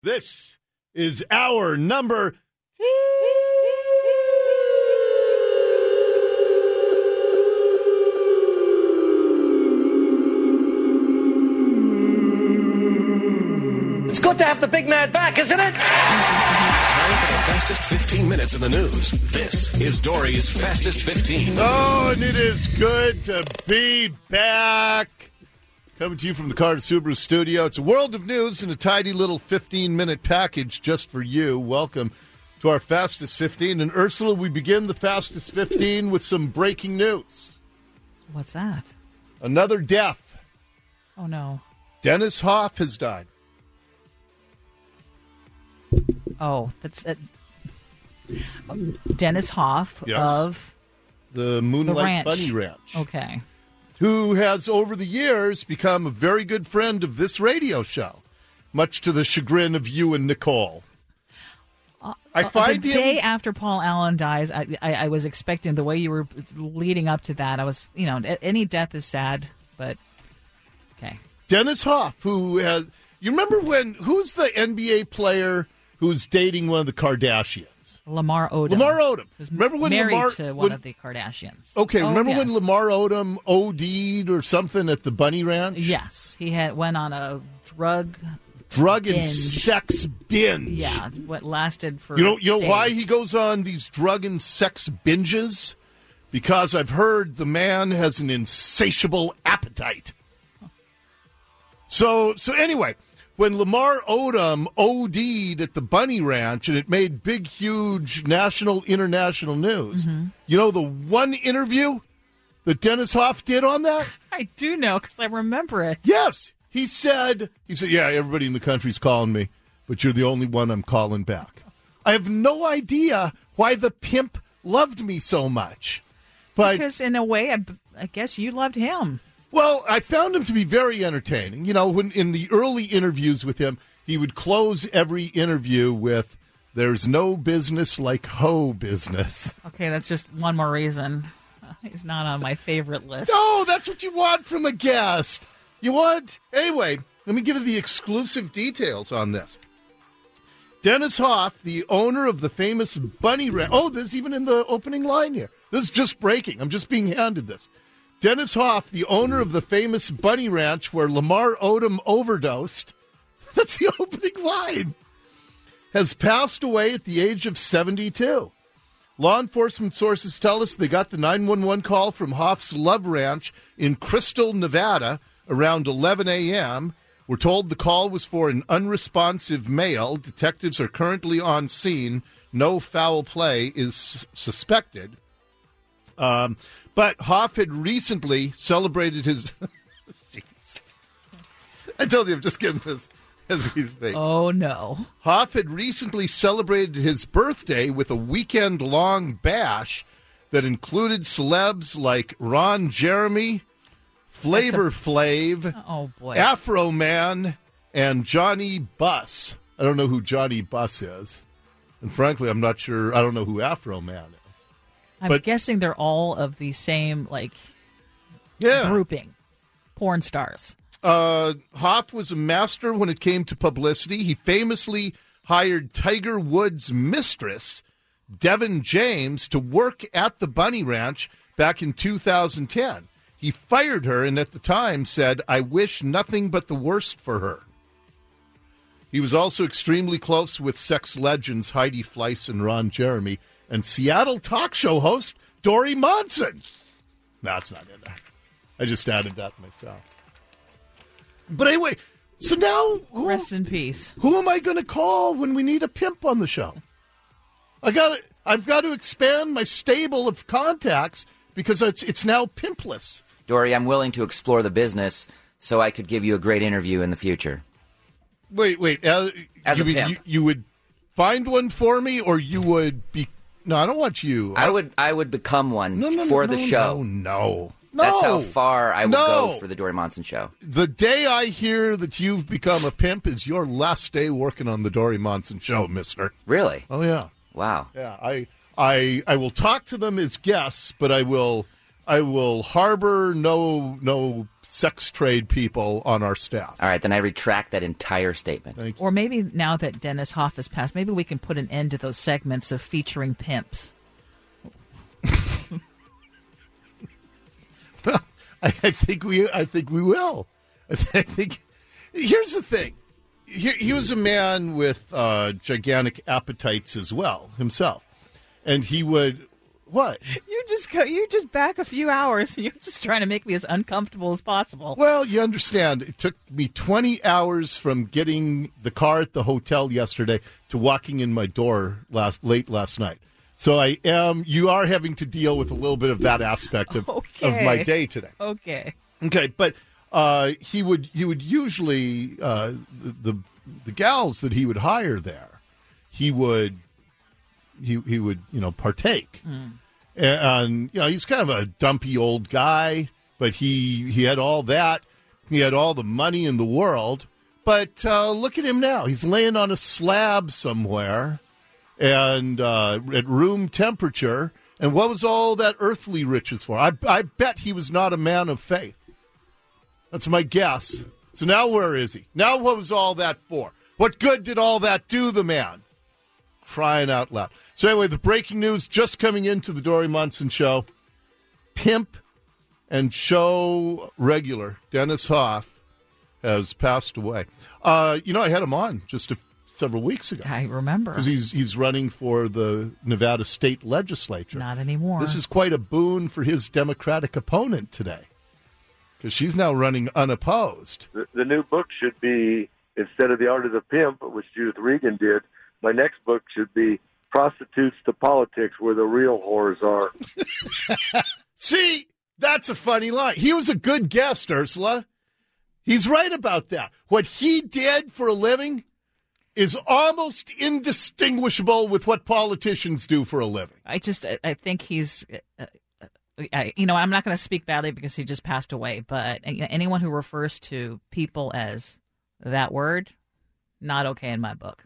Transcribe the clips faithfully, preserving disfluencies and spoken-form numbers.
This is our number two. It's good to have the big man back, isn't it? Time for the fastest fifteen minutes in the news. This is Dory's Fastest fifteen. Oh, and it is good to be back. Coming to you from the Carter Subaru studio. It's a world of news in a tidy little fifteen-minute package just for you. Welcome to our Fastest fifteen. And Ursula, we begin the Fastest fifteen with some breaking news. What's that? Another death. Oh, no. Dennis Hoff has died. Oh, that's uh, Dennis Hoff Yes. of The Moonlight the Ranch. Bunny Ranch. Okay. Who has, over the years, become a very good friend of this radio show, much to the chagrin of you and Nicole. Uh, I find the him... day after Paul Allen dies, I, I, I was expecting the way you were leading up to that. I was, you know, any death is sad, but okay. Dennis Hoff, who has... You remember when... Who's the N B A player who's dating one of the Kardashians? Lamar Odom. Lamar Odom. Was remember when married Lamar, to one when, of the Kardashians. Okay, oh, remember yes. when Lamar Odom OD'd or something at the Bunny Ranch? Yes, he had went on a drug Drug and binge. sex binge. Yeah, what lasted for You know, you know days. why he goes on these drug and sex binges? Because I've heard the man has an insatiable appetite. So, so anyway, when Lamar Odom OD'd at the Bunny Ranch and it made big, huge national, international news, mm-hmm. you know the one interview that Dennis Hoff did on that? I do know because I remember it. Yes. He said, he said, yeah, everybody in the country's calling me, but you're the only one I'm calling back. I have no idea why the pimp loved me so much. But because in a way, I, I guess you loved him. Well, I found him to be very entertaining. You know, when in the early interviews with him, he would close every interview with, "There's no business like hoe business." Okay, that's just one more reason. He's not on my favorite list. No, that's what you want from a guest. You want... Anyway, let me give you the exclusive details on this. Dennis Hoff, the owner of the famous Bunny Ranch... Oh, this is even in the opening line here. This is just breaking. I'm just being handed this. Dennis Hoff, the owner of the famous Bunny Ranch where Lamar Odom overdosed, that's the opening line, has passed away at the age of seventy-two. Law enforcement sources tell us they got the nine one one call from Hoff's Love Ranch in Crystal, Nevada, around eleven a.m. We're told the call was for an unresponsive male. Detectives are currently on scene. No foul play is suspected. Um, but Hoff had recently celebrated his... Jeez. I told you I'm just getting this as we speak. Oh, no. Hoff had recently celebrated his birthday with a weekend-long bash that included celebs like Ron Jeremy, Flavor a... Flav, oh, boy. Afro Man, and Johnny Buss. I don't know who Johnny Buss is. And frankly, I'm not sure. I don't know who Afro Man is. I'm but, guessing they're all of the same, like, yeah. grouping. Porn stars. Uh, Hoff was a master when it came to publicity. He famously hired Tiger Woods' mistress, Devin James, to work at the Bunny Ranch back in two thousand ten. He fired her and at the time said, "I wish nothing but the worst for her." He was also extremely close with sex legends Heidi Fleiss and Ron Jeremy and Seattle talk show host Dory Monson. No, it's not in there. I just added that myself. But anyway, so now... Who, Rest in peace. Who am I going to call when we need a pimp on the show? I got I've got to expand my stable of contacts because it's it's now pimpless. Dory, I'm willing to explore the business so I could give you a great interview in the future. Wait, wait. Uh, As you, a would, pimp. you, you would find one for me, or you would be... No, I don't want you. I would I would become one no, no, for no, the no, show. No, no, no. That's how far I would no. go for the Dory Monson show. The day I hear that you've become a pimp is your last day working on the Dory Monson show, mister. Really? Oh, yeah. Wow. Yeah, I, I, I will talk to them as guests, but I will, I will harbor no, no sex trade people on our staff. All right, then I retract that entire statement. Thank you. Or maybe now that Dennis Hoff has passed, maybe we can put an end to those segments of featuring pimps. Well, I, I think we, I think we will. I think. Here's the thing: he, he was a man with uh, gigantic appetites as well himself, and he would what? You just go, you just back a few hours. You're just trying to make me as uncomfortable as possible. Well, you understand. It took me twenty hours from getting the car at the hotel yesterday to walking in my door last late last night. So I am. You are having to deal with a little bit of that aspect of, okay. of my day today. Okay. Okay, but uh, he would he would usually uh, the, the the gals that he would hire there, he would he he would you know partake, mm. and, and you know he's kind of a dumpy old guy, but he he had all that, he had all the money in the world. But uh, look at him now; he's laying on a slab somewhere. And uh, at room temperature, and what was all that earthly riches for? I, I bet he was not a man of faith. That's my guess. So now where is he? Now what was all that for? What good did all that do the man? Crying out loud. So anyway, the breaking news just coming into the Dory Munson show. Pimp and show regular Dennis Hoff has passed away. Uh, you know, I had him on just a several weeks ago. I remember. Because he's, he's running for the Nevada state legislature. Not anymore. This is quite a boon for his Democratic opponent today. Because she's now running unopposed. The, the new book should be, instead of The Art of the Pimp, which Judith Regan did, my next book should be Prostitutes to Politics, Where the Real Whores Are. See, that's a funny line. He was a good guest, Ursula. He's right about that. What he did for a living is almost indistinguishable with what politicians do for a living. I just, I think he's, uh, I, you know, I'm not going to speak badly because he just passed away, but anyone who refers to people as that word, not okay in my book.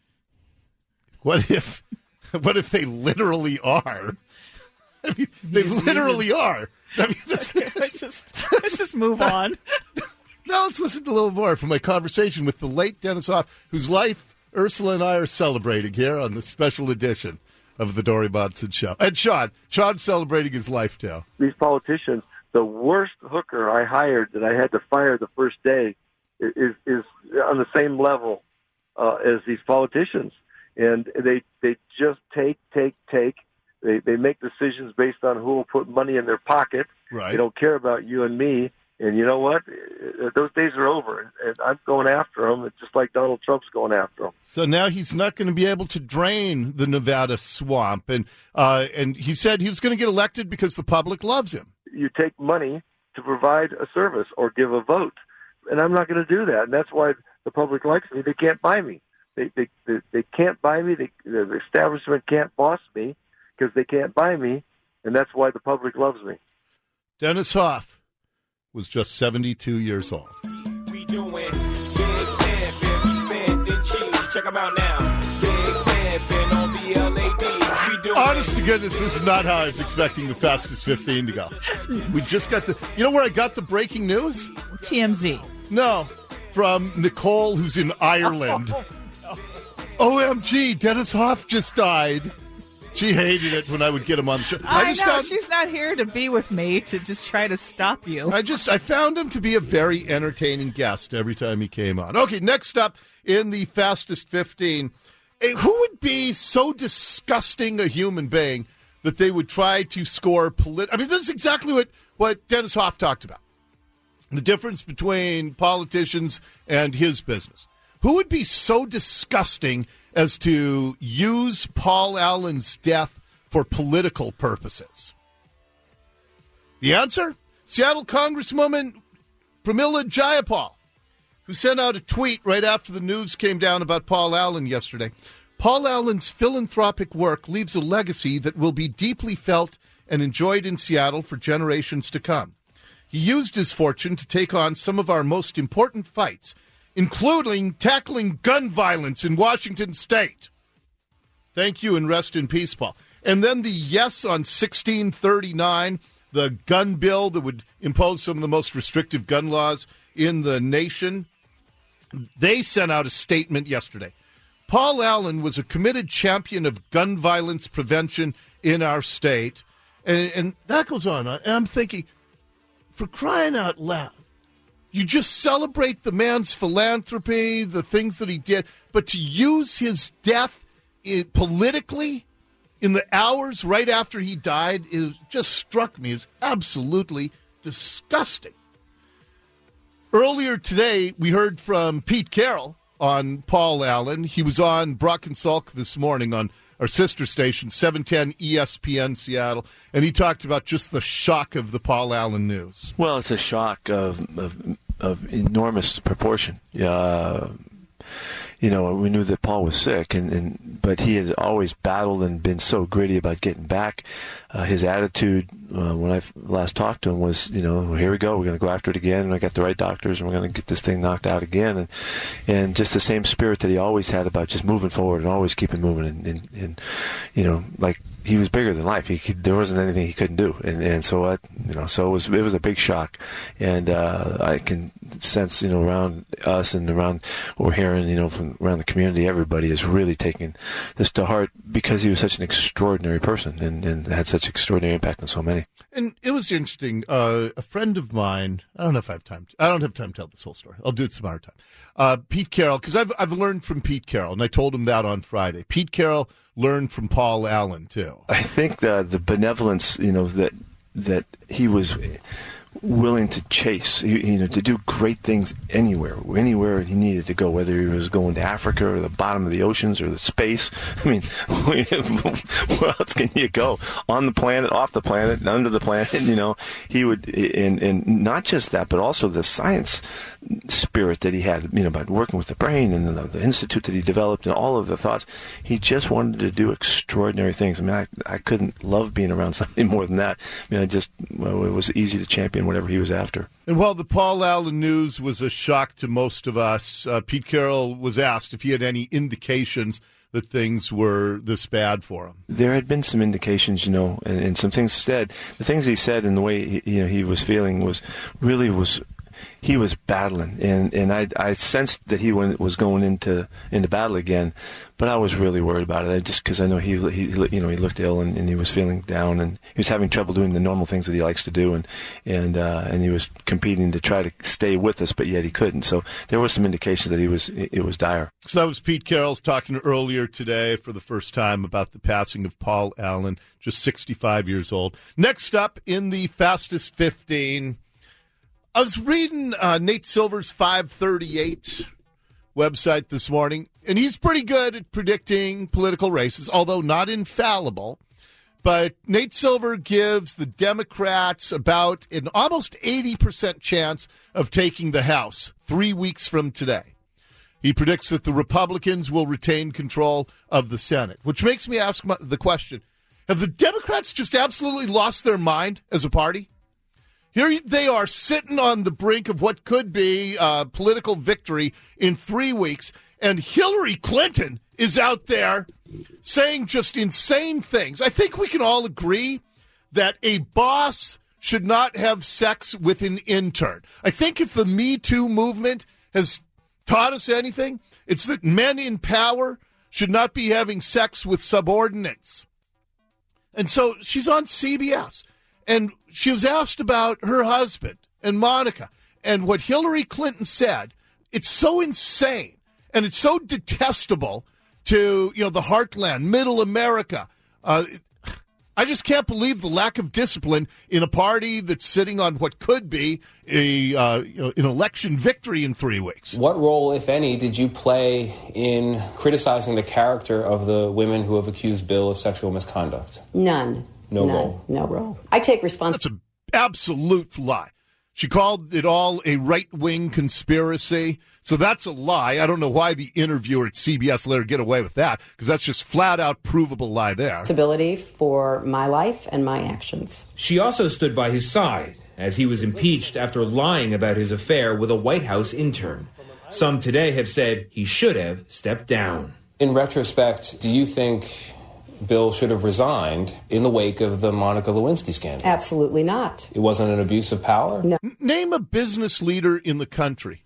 What if, what if they literally are? I mean, they He's, literally he's a, are. I mean, that's, okay, let's just, let's just move on. Now let's listen to a little more from my conversation with the late Dennis Hoff, whose life Ursula and I are celebrating here on the special edition of the Dory Munson Show. And Sean, Sean's celebrating his life too. These politicians, the worst hooker I hired that I had to fire the first day is is on the same level uh, as these politicians. And they they just take, take, take. They, they make decisions based on who will put money in their pocket. Right. They don't care about you and me. And you know what? Those days are over, and I'm going after him. It's just like Donald Trump's going after him. So now he's not going to be able to drain the Nevada swamp, and uh, and he said he was going to get elected because the public loves him. You take money to provide a service or give a vote, and I'm not going to do that. And that's why the public likes me. They can't buy me. They they they, they can't buy me. They, the establishment can't boss me because they can't buy me, and that's why the public loves me. Dennis Hoff was just seventy-two years old. We doing big pimpin', we spending cheese. Check them out now. Big pimpin' on B L A D. We doing Honest to goodness, this is not how I was expecting the fastest fifteen to go. We just got the. You know where I got the breaking news? T M Z. No, from Nicole, who's in Ireland. O M G, Dennis Hoff just died. She hated it when I would get him on the show. I, I just know. found, She's not here to be with me to just try to stop you. I just I found him to be a very entertaining guest every time he came on. Okay, next up in the fastest fifteen, who would be so disgusting a human being that they would try to score polit? I mean, that's exactly what, what Dennis Hoff talked about. The difference between politicians and his business. Who would be so disgusting as to use Paul Allen's death for political purposes? The answer? Seattle Congresswoman Pramila Jayapal, who sent out a tweet right after the news came down about Paul Allen yesterday. Paul Allen's philanthropic work leaves a legacy that will be deeply felt and enjoyed in Seattle for generations to come. He used his fortune to take on some of our most important fights, including tackling gun violence in Washington State. Thank you and rest in peace, Paul. And then the yes on sixteen thirty-nine, the gun bill that would impose some of the most restrictive gun laws in the nation. They sent out a statement yesterday. Paul Allen was a committed champion of gun violence prevention in our state. And, and that goes on. And I'm thinking, for crying out loud, you just celebrate the man's philanthropy, the things that he did, but to use his death in, politically in the hours right after he died, it just struck me as absolutely disgusting. Earlier today, we heard from Pete Carroll on Paul Allen. He was on Brock and Salk this morning on our sister station, seven ten E S P N Seattle, and he talked about just the shock of the Paul Allen news. Well, it's a shock of of, of enormous proportion. Uh, you know, we knew that Paul was sick, and, and but he had always battled and been so gritty about getting back. Uh, his attitude uh, when I last talked to him was, you know, well, here we go, we're going to go after it again, and I got the right doctors, and we're going to get this thing knocked out again, and and just the same spirit that he always had about just moving forward and always keeping moving, and, and, and you know, like he was bigger than life. He, he there wasn't anything he couldn't do, and and so I, you know, so it was it was a big shock, and uh, I can sense, you know, around us and around what we're hearing, you know, from around the community, everybody is really taking this to heart because he was such an extraordinary person and, and had such extraordinary impact on so many. And it was interesting. Uh, a friend of mine, I don't know if I have time. To, I don't have time to tell this whole story. I'll do it some other time. Uh, Pete Carroll, because I've I've learned from Pete Carroll, and I told him that on Friday. Pete Carroll learned from Paul Allen too. I think the the benevolence, you know, that that he was willing to chase, you know, to do great things anywhere, anywhere he needed to go, whether he was going to Africa or the bottom of the oceans or the space. I mean, where else can you go? On the planet, off the planet, under the planet, you know, he would, and, and not just that, but also the science spirit that he had, you know, about working with the brain and the, the institute that he developed and all of the thoughts. He just wanted to do extraordinary things. I mean, I, I couldn't love being around somebody more than that. I mean, I just, well, it was easy to champion whatever he was after. And while the Paul Allen news was a shock to most of us, uh, Pete Carroll was asked if he had any indications that things were this bad for him. There had been some indications, you know, and, and some things said. The things he said and the way he, you know, he was feeling was really was he was battling, and, and I I sensed that he went, was going into into battle again, but I was really worried about it. I just because I know he he you know he looked ill and, and he was feeling down and he was having trouble doing the normal things that he likes to do, and and uh, and he was competing to try to stay with us, but yet he couldn't. So there was some indication that he was it was dire. So that was Pete Carroll talking earlier today for the first time about the passing of Paul Allen, just sixty-five years old. Next up in the Fastest fifteen. I was reading uh, Nate Silver's five thirty-eight website this morning, and he's pretty good at predicting political races, although not infallible. But Nate Silver gives the Democrats about an almost eighty percent chance of taking the House three weeks from today. He predicts that the Republicans will retain control of the Senate, which makes me ask my, the question, have the Democrats just absolutely lost their mind as a party? Here they are sitting on the brink of what could be a political victory in three weeks, and Hillary Clinton is out there saying just insane things. I think we can all agree that a boss should not have sex with an intern. I think if the Me Too movement has taught us anything, it's that men in power should not be having sex with subordinates. And so she's on C B S. And she was asked about her husband and Monica. And what Hillary Clinton said, it's so insane and it's so detestable to, you know, the heartland, middle America. Uh, I just can't believe the lack of discipline in a party that's sitting on what could be a uh, you know, an election victory in three weeks. What role, if any, did you play in criticizing the character of the women who have accused Bill of sexual misconduct? None. No None. role. No role. I take responsibility. That's an absolute lie. She called it all a right-wing conspiracy. So that's a lie. I don't know why the interviewer at C B S let her get away with that, because that's just flat-out provable lie there. Responsibility for my life and my actions. She also stood by his side as he was impeached after lying about his affair with a White House intern. Some today have said he should have stepped down. In retrospect, do you think Bill should have resigned in the wake of the Monica Lewinsky scandal. Absolutely not. It wasn't an abuse of power? No. Name a business leader in the country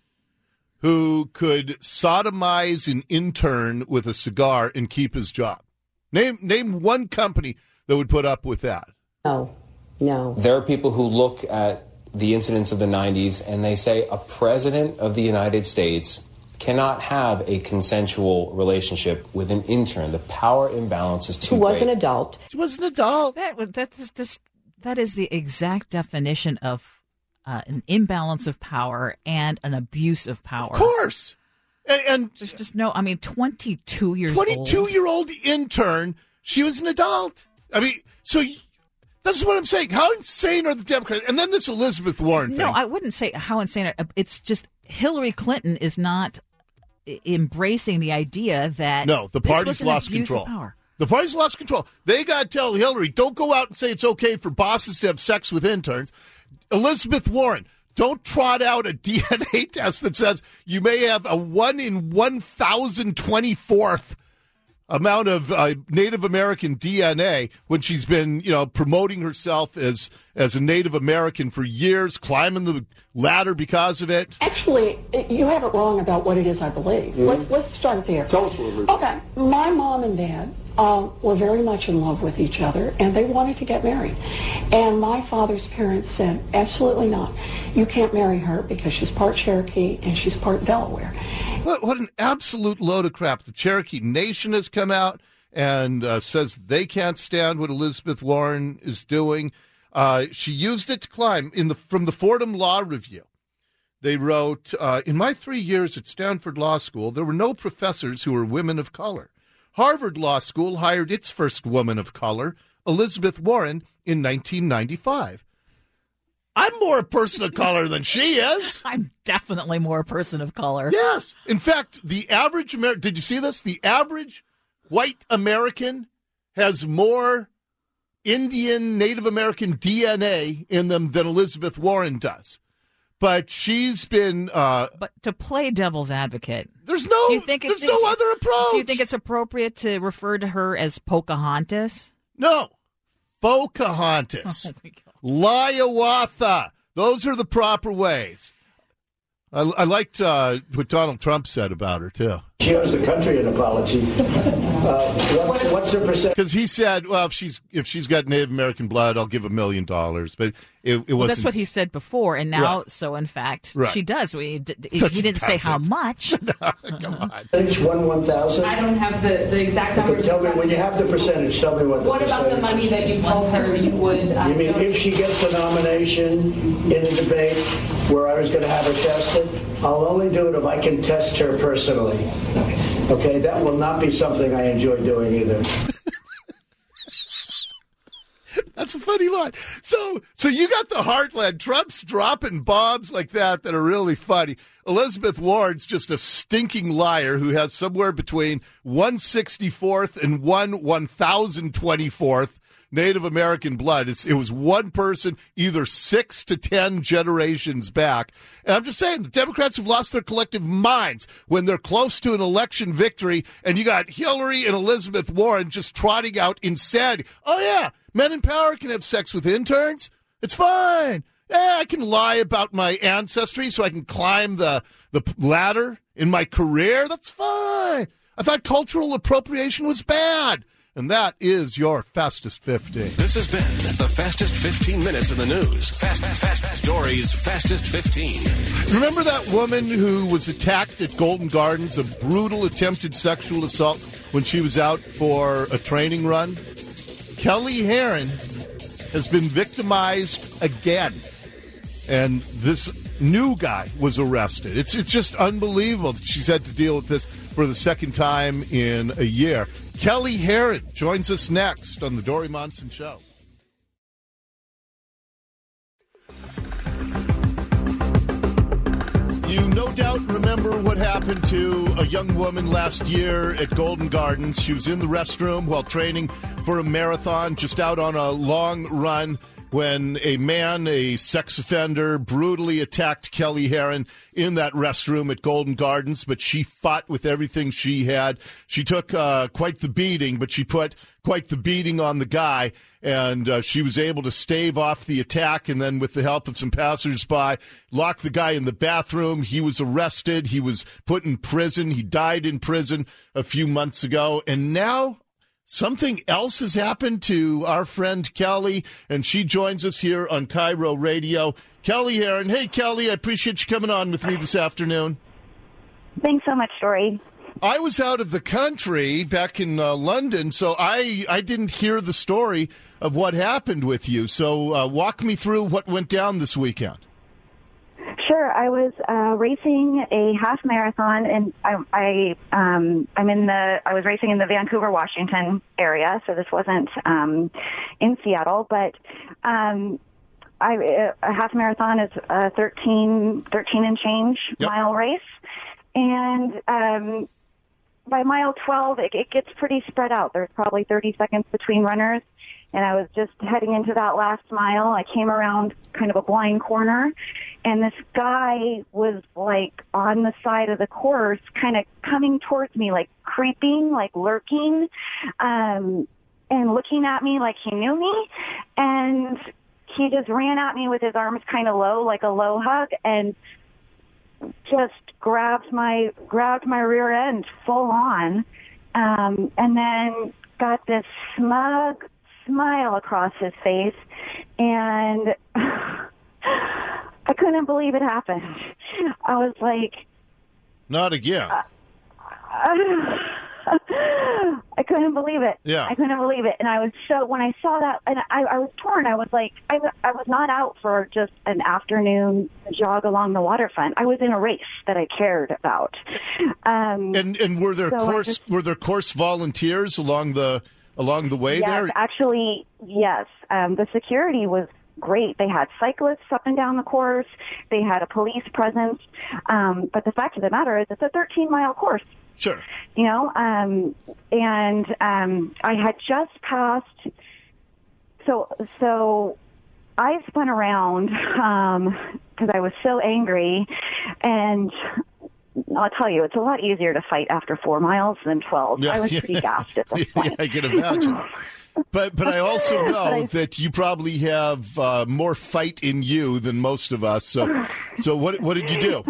who could sodomize an intern with a cigar and keep his job. Name name one company that would put up with that. No, no. There are people who look at the incidents of the nineties and they say a president of the United States cannot have a consensual relationship with an intern. The power imbalance is too Who was great. an adult. She was an adult. That was that is just that is the exact definition of uh, an imbalance of power and an abuse of power. Of course. And, and there's just no. I mean, twenty-two years twenty-two old. year old intern. She was an adult. I mean, so you, that's what I'm saying. How insane are the Democrats? And then this Elizabeth Warren thing. No, I wouldn't say how insane. It's just Hillary Clinton is not embracing the idea that no, the this party's was an lost abuse of control. Power. The party's lost control. They got to tell Hillary, don't go out and say it's okay for bosses to have sex with interns. Elizabeth Warren, don't trot out a D N A test that says you may have a one in one thousand twenty-fourth amount of uh, Native American D N A when she's been, you know, promoting herself as as a Native American for years, climbing the ladder because of it. Actually, you have it wrong about what it is I believe. Mm-hmm. Let's, let's start there. Tell us what it is. Okay. My mom and dad uh, were very much in love with each other, and they wanted to get married. And my father's parents said, absolutely not. You can't marry her because she's part Cherokee and she's part Delaware. What, what an absolute load of crap. The Cherokee Nation has come out and uh, says they can't stand what Elizabeth Warren is doing. Uh, she used it to climb. In the from the Fordham Law Review, they wrote, uh, in my three years at Stanford Law School, there were no professors who were women of color. Harvard Law School hired its first woman of color, Elizabeth Warren, in nineteen ninety-five. I'm more a person of color than she is. I'm definitely more a person of color. Yes. In fact, the average American, did you see this? The average white American has more Indian, Native American D N A in them than Elizabeth Warren does. But she's been... Uh, but to play devil's advocate... There's no, do you think there's it's, no other approach. Do you think it's appropriate to refer to her as Pocahontas? No. Pocahontas. Oh, my God. Liawatha. Those are the proper ways. I, I liked uh, what Donald Trump said about her, too. She owes the country an apology. Uh, what's, what's her percent? Because he said, well, if she's if she's got Native American blood, I'll give a million dollars. But it, it wasn't. Well, that's what he said before, and now, right. so in fact, right. she does. We, d- he didn't say how much. No, come on. Percentage one one thousand. I don't have the, the exact numbers. Tell me when you have the percentage. Tell me what the what percentage. What about the money that you told her you would? Uh, you mean if she gets the nomination in a debate where I was going to have her tested? I'll only do it if I can test her personally. Okay, that will not be something I enjoy doing either. That's a funny line. So, so you got the heartland. Trump's dropping bombs like that that are really funny. Elizabeth Warren's just a stinking liar who has somewhere between one sixty-fourth and one one thousand twenty-fourth Native American blood. It's, it was one person, either six to ten generations back. And I'm just saying, the Democrats have lost their collective minds when they're close to an election victory, and you got Hillary and Elizabeth Warren just trotting out insanity. Oh, yeah, men in power can have sex with interns. It's fine. Yeah, I can lie about my ancestry so I can climb the, the ladder in my career. That's fine. I thought cultural appropriation was bad. And that is your Fastest fifteen. This has been the Fastest fifteen minutes in the news. Fast, fast, fast, fast. Stories Fastest fifteen. Remember that woman who was attacked at Golden Gardens, a brutal attempted sexual assault when she was out for a training run? Kelly Herron has been victimized again. And this new guy was arrested. It's, it's just unbelievable that she's had to deal with this for the second time in a year. Kelly Herron joins us next on the Dory Monson Show. You no doubt remember what happened to a young woman last year at Golden Gardens. She was in the restroom while training for a marathon, just out on a long run. when a man, a sex offender, brutally attacked Kelly Herron in that restroom at Golden Gardens, but she fought with everything she had. She took uh, quite the beating, but she put quite the beating on the guy, and uh, she was able to stave off the attack, and then with the help of some passersby, lock the guy in the bathroom. He was arrested. He was put in prison. He died in prison a few months ago, and now something else has happened to our friend Kelly, and she joins us here on Cairo Radio. Kelly Herron. Hey, Kelly, I appreciate you coming on with me this afternoon. Thanks so much, Dory. I was out of the country back in uh, London, so I, I didn't hear the story of what happened with you. So uh, walk me through what went down this weekend. Sure. I was uh, racing a half marathon, and I, I um, I'm in the. I was racing in the Vancouver, Washington area, so this wasn't um, in Seattle. But um, I, a half marathon is a thirteen, thirteen and change yep. mile race, and um, by mile twelve, it, it gets pretty spread out. There's probably thirty seconds between runners. And I was just heading into that last mile. I came around kind of a blind corner, and this guy was like on the side of the course, kind of coming towards me, like creeping, like lurking, um, and looking at me like he knew me. And he just ran at me with his arms kind of low, like a low hug, and just grabbed my grabbed my rear end full on, um, and then got this smug smile across his face, and I couldn't believe it happened. I was like, not again. Uh, I couldn't believe it. Yeah. I couldn't believe it. And I was so, when I saw that, and I, I was torn. I was like, I, I was not out for just an afternoon jog along the waterfront. I was in a race that I cared about. Um, and and were there so course just, were there course volunteers along the along the way yes, there? Actually, yes. Um, the security was great. They had cyclists up and down the course. They had a police presence. Um, but the fact of the matter is it's a thirteen-mile course. Sure. You know, um, and um, I had just passed. So, so I spun around because um, I was so angry, and I'll tell you, it's a lot easier to fight after four miles than twelve. Yeah, I was yeah. pretty gassed at this point. Yeah, I can imagine. But but I also know I, that you probably have uh, more fight in you than most of us. So so what what did you do?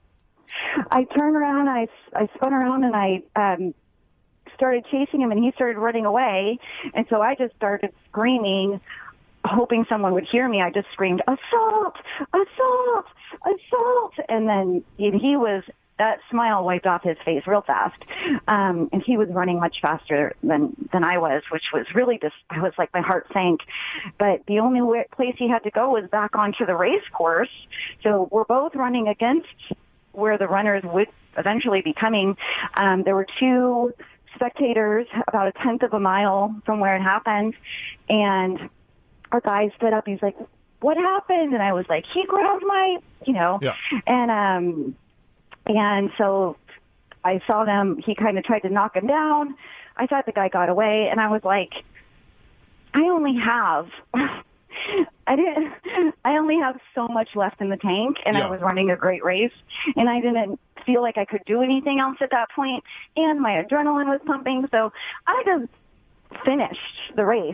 I turned around, I, I spun around, and I um, started chasing him, and he started running away. And so I just started screaming, hoping someone would hear me. I just screamed, assault, assault, assault. And then he was, that smile wiped off his face real fast. Um, and he was running much faster than, than I was, which was really just, I was like, my heart sank. But the only way, place he had to go was back onto the race course. So we're both running against where the runners would eventually be coming. Um, there were two spectators about a tenth of a mile from where it happened. And our guy stood up. He's like, what happened? And I was like, he grabbed my, you know, yeah. and, um, and so I saw them, he kind of tried to knock him down. I thought the guy got away, and I was like, I only have, I didn't, I only have so much left in the tank, and yeah. I was running a great race, and I didn't feel like I could do anything else at that point, and my adrenaline was pumping, so I just finished the race.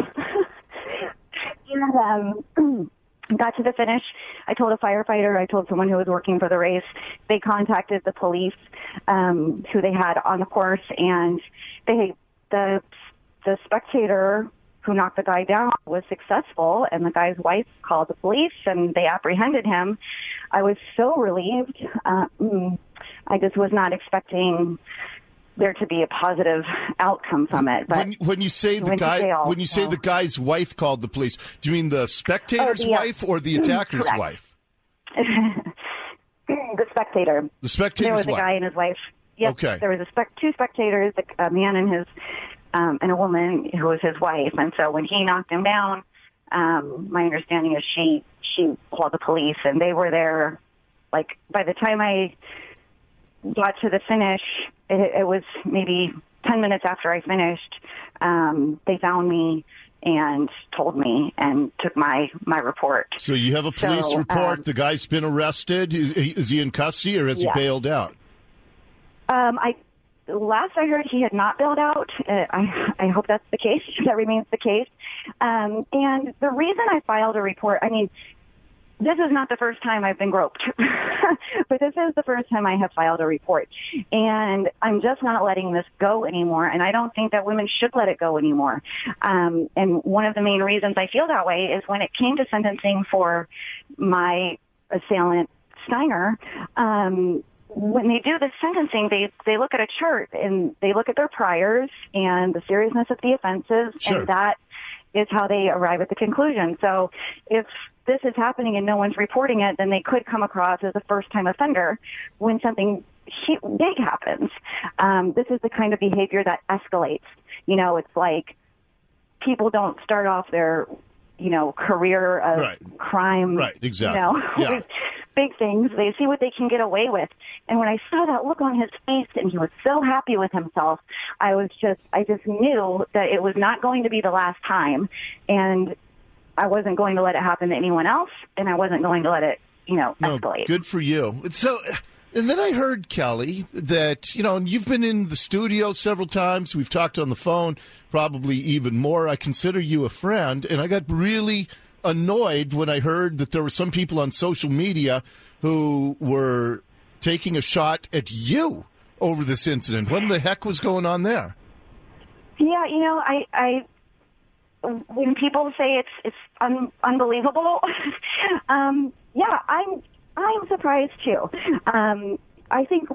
And, um, got to the finish. I told a firefighter, I told someone who was working for the race. They contacted the police, um, who they had on the course, and they, the, the spectator who knocked the guy down was successful, and the guy's wife called the police, and they apprehended him. I was so relieved. Uh, I just was not expecting there to be a positive outcome from it. But when, when you say the guy, jail, when you say so. the guy's wife called the police, do you mean the spectator's oh, the, uh, wife or the attacker's correct. wife? The spectator. The spectator's There was a wife. guy and his wife. Yes, okay. There was a spec- two spectators, a man and his um, and a woman who was his wife. And so when he knocked him down, um, my understanding is she she called the police, and they were there. Like by the time I got to the finish, it, it was maybe ten minutes after I finished. Um, they found me and told me and took my, my report. So you have a police So, report. um, The guy's been arrested. Is, is he in custody or has Yeah. he bailed out? Um, I last I heard he had not bailed out. Uh, I I hope that's the case. That remains the case. Um, and the reason I filed a report, I mean, this is not the first time I've been groped, but this is the first time I have filed a report. And I'm just not letting this go anymore. And I don't think that women should let it go anymore. Um, and one of the main reasons I feel that way is when it came to sentencing for my assailant, Steiner, um, when they do the sentencing, they, they look at a chart and they look at their priors and the seriousness of the offenses, Sure. and that is how they arrive at the conclusion. So if this is happening and no one's reporting it, then they could come across as a first-time offender when something he- big happens. Um, this is the kind of behavior that escalates. You know, it's like people don't start off their, you know, career of Right. crime. Right, exactly. You know, Yeah. with big things. They see what they can get away with. And when I saw that look on his face and he was so happy with himself, I was just, I just knew that it was not going to be the last time. And I wasn't going to let it happen to anyone else. And I wasn't going to let it, you know, No, escalate. good for you. So, and then I heard, Kelly, that, you know, and you've been in the studio several times. We've talked on the phone, probably even more. I consider you a friend, and I got really annoyed when I heard that there were some people on social media who were taking a shot at you over this incident. What the heck was going on there? Yeah, you know, I, I, when people say it's it's un, unbelievable, um, yeah, I'm I'm surprised too. Um, I think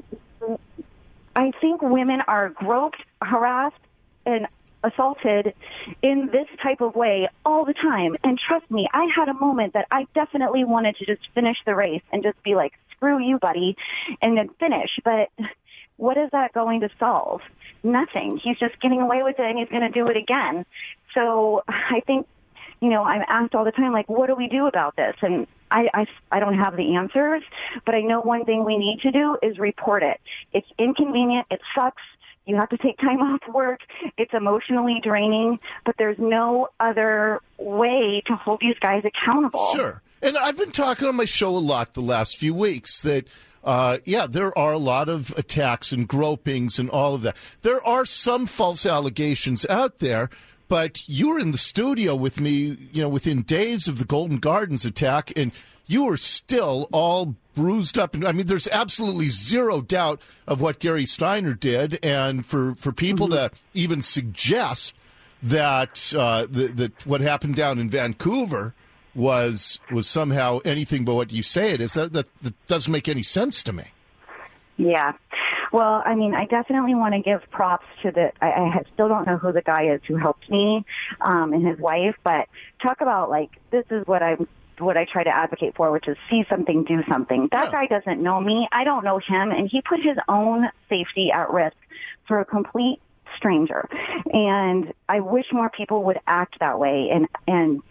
I think women are groped, harassed, and assaulted in this type of way all the time. And trust me, I had a moment that I definitely wanted to just finish the race and just be like, screw you, buddy, and then finish. But what is that going to solve? Nothing. He's just getting away with it, and he's going to do it again. So I think, you know, I'm asked all the time, like, what do we do about this? And I, I, I don't have the answers, but I know one thing we need to do is report it. It's inconvenient. It sucks. You have to take time off work. It's emotionally draining, but there's no other way to hold these guys accountable. Sure. And I've been talking on my show a lot the last few weeks that, uh, yeah, there are a lot of attacks and gropings and all of that. There are some false allegations out there, but you were in the studio with me, you know, within days of the Golden Gardens attack, and you were still all bruised up. And I mean, there's absolutely zero doubt of what Gary Steiner did. And for, for people mm-hmm. to even suggest that, uh, that, that what happened down in Vancouver was was somehow anything but what you say it is, that, that, that doesn't make any sense to me. Yeah. Well, I mean, I definitely want to give props to the, I, I still don't know who the guy is who helped me um, and his wife, but talk about, like, this is what I'm, what I try to advocate for, which is see something, do something. That yeah. guy doesn't know me. I don't know him, and he put his own safety at risk for a complete stranger. And I wish more people would act that way, and, and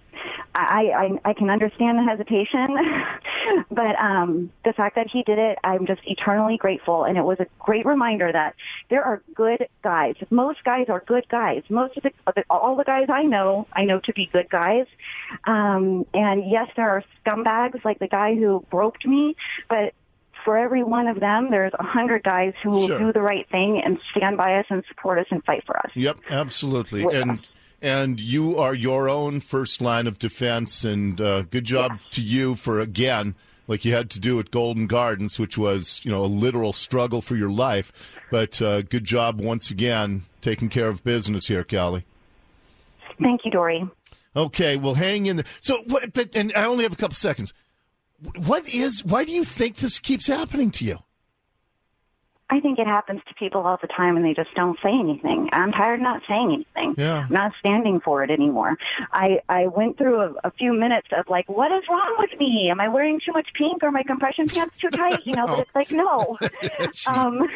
I, I, I can understand the hesitation, but um, the fact that he did it, I'm just eternally grateful. And it was a great reminder that there are good guys. Most guys are good guys. Most of the, all the guys I know, I know to be good guys. Um, and yes, there are scumbags like the guy who groped me, but for every one of them, there's a hundred guys who will Sure. do the right thing and stand by us and support us and fight for us. Yep, absolutely. With and us. and you are your own first line of defense, and uh, good job Yes. to you for, again, like you had to do at Golden Gardens, which was, you know, a literal struggle for your life. But uh, good job once again taking care of business here, Callie. Thank you, Dory. Okay, well, hang in there. So, what, but, and I only have a couple seconds. What is, why do you think this keeps happening to you? I think it happens to people all the time, and they just don't say anything. I'm tired of not saying anything. Yeah. I'm not standing for it anymore. I, I went through a, a few minutes of like, what is wrong with me? Am I wearing too much pink? Or my compression pants too tight? You know, but it's like, no. um,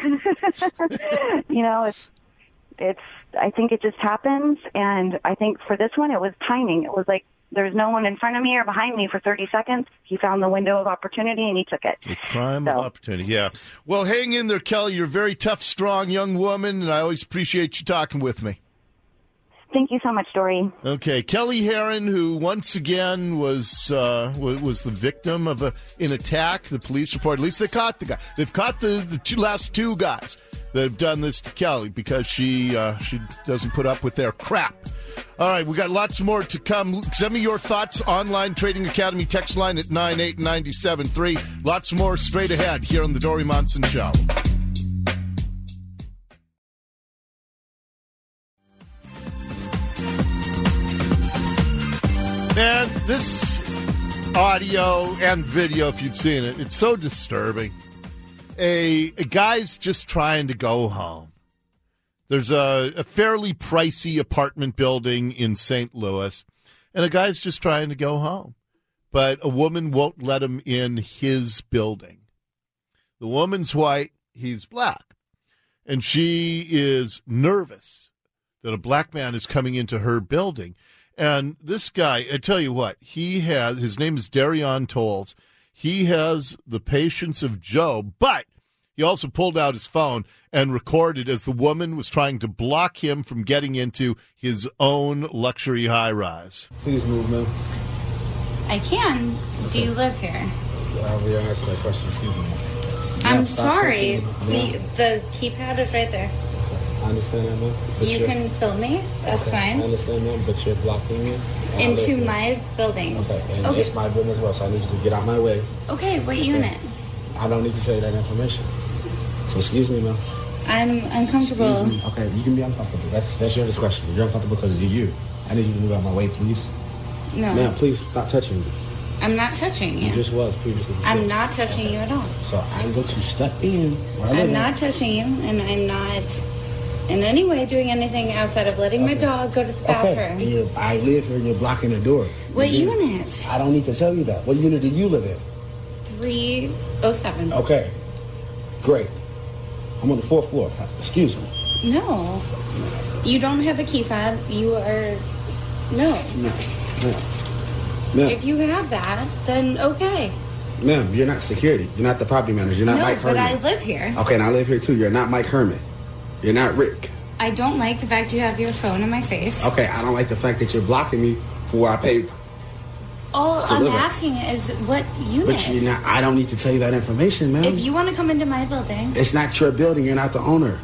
you know, it's, it's, I think it just happens. And I think for this one, it was timing. It was like, there's no one in front of me or behind me for thirty seconds. He found the window of opportunity, and he took it. The crime so. of opportunity, yeah. Well, hang in there, Kelly. You're a very tough, strong young woman, and I always appreciate you talking with me. Thank you so much, Dory. Okay, Kelly Herron, who once again was uh, was, was the victim of a, an attack. The police report, at least they caught the guy. They've caught the, the two, last two guys that have done this to Kelly because she uh, she doesn't put up with their crap. All right, we got lots more to come. Send me your thoughts online, Trading Academy text line at nine eight nine seven three. Lots more straight ahead here on the Dory Monson Show. And this audio and video, if you've seen it, it's so disturbing. A, a guy's just trying to go home. There's a, a fairly pricey apartment building in Saint Louis, and a guy's just trying to go home. But a woman won't let him in his building. The woman's white, he's black. And she is nervous that a black man is coming into her building. And this guy, I tell you what, he has, his name is Darion Tolles. He has the patience of Job, but he also pulled out his phone and recorded as the woman was trying to block him from getting into his own luxury high-rise. Please move, ma'am. I can. Do you live here? Uh, we answer that question, excuse me. I'm Yeah, sorry. yeah. The, the keypad is right there. I understand that, ma'am. But You you're- can film me. That's Okay, I fine. understand, ma'am, but you're blocking me. and I live Into here. my building. Okay, and Okay. it's my building as well, so I need you to get out my way. Okay, what Okay. unit? I don't need to tell you that information. So excuse me, ma'am. I'm uncomfortable. Excuse me. Okay, you can be uncomfortable. That's that's your discretion. You're uncomfortable because of you. I need you to move out my way, please. No. Ma'am, please stop touching me. I'm not touching You you. just was previously. before. I'm not touching you at all. So I'm going to step in. Where I live I'm not at. touching you, and I'm not in any way doing anything outside of letting my Okay. dog go to the Okay, bathroom. and you're, I live here and you're blocking the door. What You do- unit? I don't need to tell you that. What unit do you live in? three oh seven. Okay, great. I'm on the fourth floor. Excuse me. No. You don't have a key fob. You are... No. No, ma'am. Ma'am, If you have that, then okay. ma'am, you're not security. You're not the property manager. You're not no, Mike but Herman. I live here. Okay, and I live here too. You're not Mike Herman. You're not Rick. I don't like the fact you have your phone in my face. Okay, I don't like the fact that you're blocking me for where I paid. All To I'm live at. asking is what unit? But you're not. I don't need to tell you that information, ma'am. If you want to come into my building, It's not your building. You're not the owner.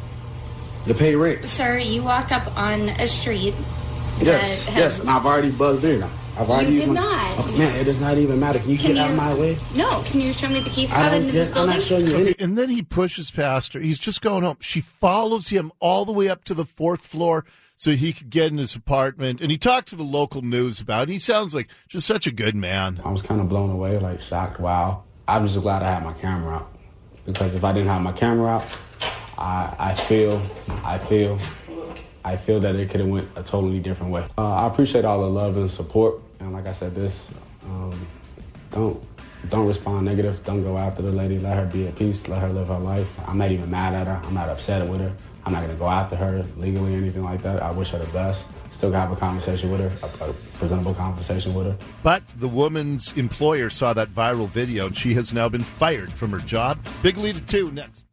You pay rent. sir, you walked up on a street. Yes, that yes, has- and I've already buzzed in. I've already You used did my- not. Okay, man, it does not even matter. Can you Can get out you- of my way? No, can you show me the key I fob don't into this get- I'm building? not showing you Okay, and then he pushes past her. He's just going home. She follows him all the way up to the fourth floor so he could get in his apartment. And he talked to the local news about it. He sounds like just such a good man. I was kind of blown away, like shocked. Wow. I'm just glad I had my camera out, because if I didn't have my camera out, I, I feel, I feel, I feel that it could have went a totally different way. Uh, I appreciate all the love and support, and like I said, this, um, don't, don't respond negative. Don't go after the lady. Let her be at peace. Let her live her life. I'm not even mad at her. I'm not upset with her. I'm not gonna go after her legally or anything like that. I wish her the best. Still gonna have a conversation with her, a, a presentable conversation with her. But the woman's employer saw that viral video, and she has now been fired from her job. Big lead at two next.